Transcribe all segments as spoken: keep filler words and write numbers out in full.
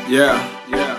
Yeah, yeah.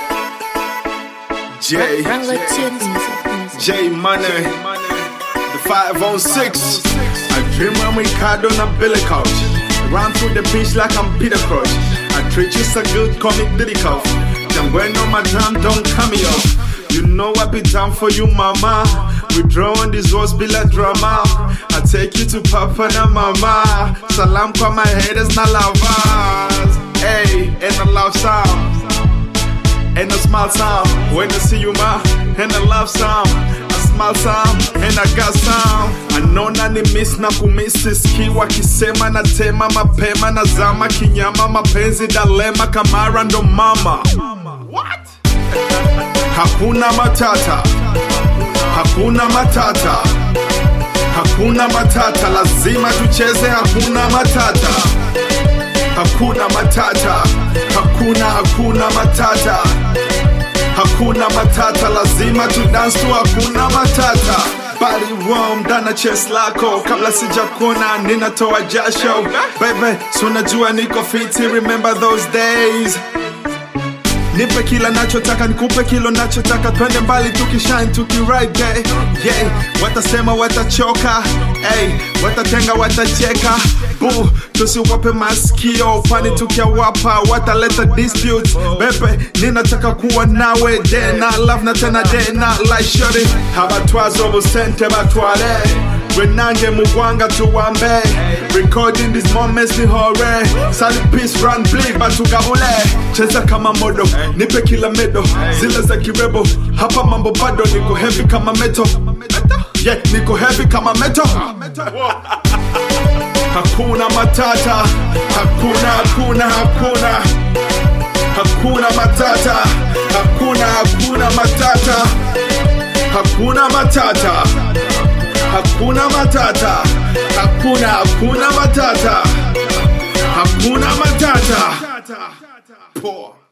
J, J Money, the five on six. I dream I'm Ricardo on a billy couch. Run through the beach like I'm Peter Crouch. I treat you so good, call me Diddy Cuff. Jam when on my time, don't cut me off. You know I be down for you, mama. We draw on these walls, be like drama. I take you to Papa and Mama. Salam kwa my haters, na lovers. Hey, and a love sound. And a smile sound. When I see you, ma. And a love sound. A smile sound. And I got sound. I know nani miss na kumisi skiwa kisema na tema mapema na zama kinyama mapenzi dalema kamara ndo mama. What? Hakuna matata. Hakuna matata. Hakuna matata. Lazima tucheze hakuna matata. Hakuna matata. Hakuna hakuna matata. Hakuna matata. Lazima tu dance tu hakuna matata. Body warm dana chest lako. Kabla sijakuna ninatoa jasho. Baby, so najua niko fiti. Remember those days. Nipe kila nachotaka, nikupe kilo nachotaka. Twende mbali tukishine, tukiride day. Yeah, watasema watachoka. Hey, watatenga watacheka. Boo, tusiwape masikio. Pani tukiawapa, wataleta disputes. Bebe, ninataka kuwa nawe. Day na love na tena day na like shorty. Habatwazo busente batwale. Wenange mugwanga tuwambe. Recording these moments ni hore. Sali peace run bleed batugahule. Cheza kama modo, nipe kila medo. Zile za kirebo, hapa mambo bado. Niko heavy kama meto. Yeah, niko heavy kama meto. Hakuna matata. Hakuna, hakuna, hakuna. Hakuna matata. Hakuna, hakuna matata. Hakuna matata. Hakuna matata. Hakuna, hakuna matata. Hakuna matata. Poor.